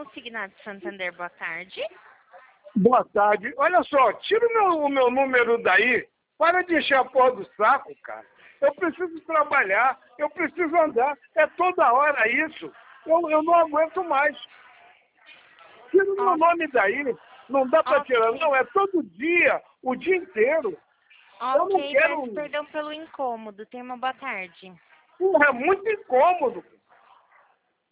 consignado Santander, boa tarde. Boa tarde. Olha só, tira o meu número daí. Para de encher a porra do saco, cara. Eu preciso trabalhar, eu preciso andar. É toda hora isso. Eu não aguento mais. Tira o meu nome daí. Não dá para tirar, não. É todo dia, o dia inteiro. Eu não quero... Peço perdão pelo incômodo. Tenha uma boa tarde. Porra, é muito incômodo.